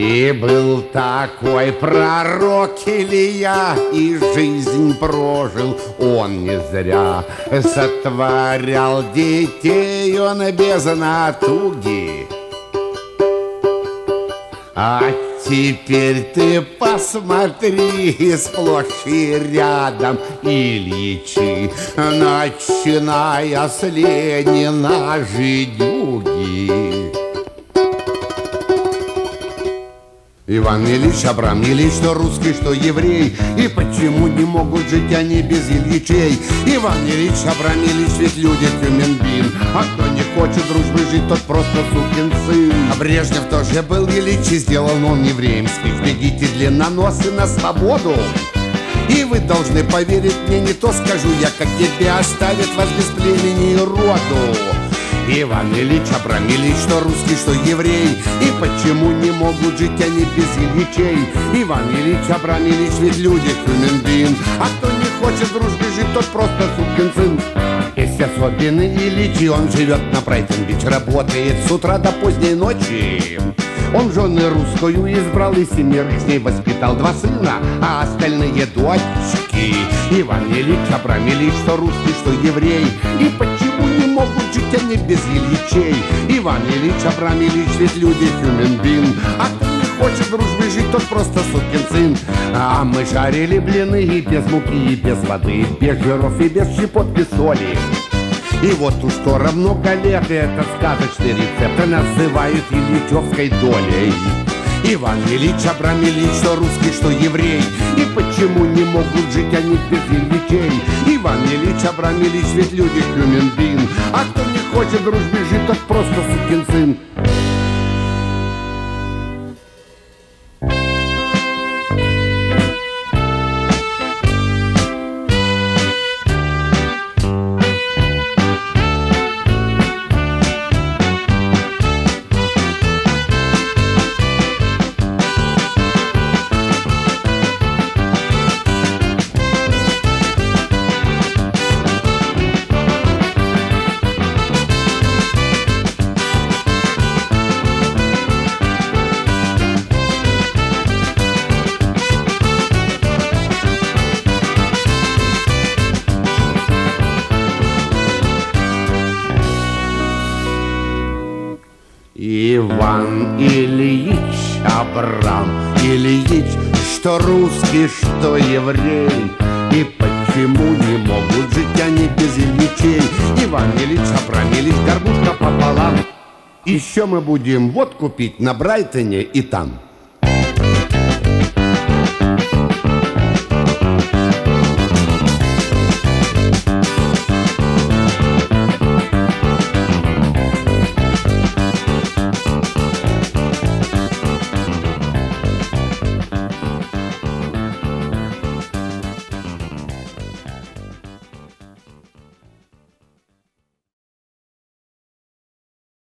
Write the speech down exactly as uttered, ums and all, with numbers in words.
И был такой пророк Илья, и жизнь прожил он не зря. Сотворял детей он без натуги. А теперь ты посмотри, сплошь и рядом Ильичи, начиная с Ленина, жидюги. Иван Ильич, Абрам Ильич, что русский, что еврей, и почему не могут жить они без Ильичей? Иван Ильич, Абрам Ильич, ведь люди Тюменбин, а кто не хочет дружбы жить, тот просто сукин сын. А Брежнев тоже был Ильич, и сделал он евреемских. Бегите, длинноносы, на свободу! И вы должны поверить мне, не то скажу я, как тебя оставит вас без племени и роду. Иван Ильич, Абрам Ильич, что русский, что еврей, и почему не могут жить они без Ильичей? Иван Ильич, Абрам Ильич, ведь люди Тюменбин, а кто не хочет дружбы жить, тот просто сукин сын. Есть особенный Ильич, и он живет на Брайтон-Бич, работает с утра до поздней ночи. Он жены русскую избрал и семерых с ней воспитал два сына, а остальные дочки. Иван Ильич, Абрам Ильич, что русский, что еврей, и почему не могут жить они без Ильичей? Иван Ильич, Абрам Ильич, ведь люди Тюменбин, а кто не хочет дружбы жить, тот просто сукин сын. А мы жарили блины и без муки, и без воды, без жиров и без щепотки соли. И вот уж скоро много лет этот сказочный рецепт называют ильичевской долей. Иван Ильич, Абрам Ильич, что русский, что еврей, и почему не могут жить они без Ильичей? Иван Ильич, Абрам Ильич, ведь люди Тюменбин, а кто не хочет дружбы жить, тот просто сукин сын. Иван Ильич, Абрам Ильич, что русский, что еврей, и почему не могут жить они без Ильичей? Иван Ильич, Абрам Ильич, горбушка пополам. Еще мы будем водку пить на Брайтоне и там.